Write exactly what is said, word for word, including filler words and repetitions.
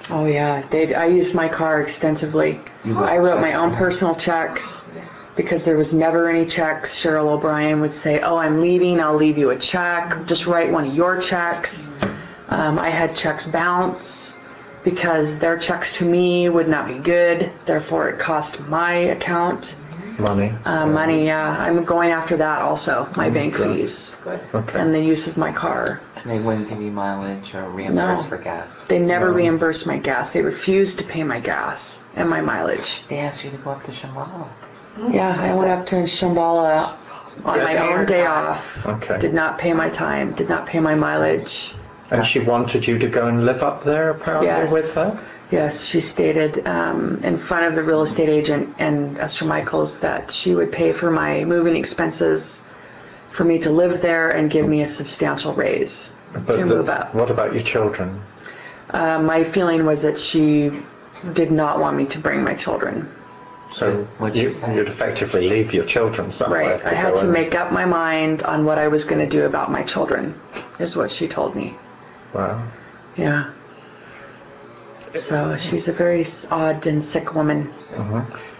Oh yeah, they, I used my car extensively. I wrote my own personal checks because there was never any checks. Cheryl O'Brien would say, oh, I'm leaving, I'll leave you a check. Just write one of your checks. Um, I had checks bounce because their checks to me would not be good. Therefore, it cost my account money. Uh, money, yeah. I'm going after that also, my Oh, bank good. fees Okay. and the use of my car. And they wouldn't give you mileage or reimburse No. for gas. They never No. reimbursed my gas. They refused to pay my gas and my mileage. They asked you to go up to Shambhala. Yeah, I went up to Shambhala on my own day off. Okay. Did not pay my time, did not pay my mileage. And she wanted you to go and live up there, apparently, Yes. with her? Yes, she stated um, in front of the real estate agent and Esther Michaels that she would pay for my moving expenses for me to live there and give me a substantial raise But to the- move up. What about your children? Uh, my feeling was that she did not want me to bring my children. So What'd you, you say? you'd effectively leave your children somewhere. Right. I had go to and- make up my mind on what I was going to do about my children, is what she told me. Wow. Yeah. So she's a very odd and sick woman. Mhm.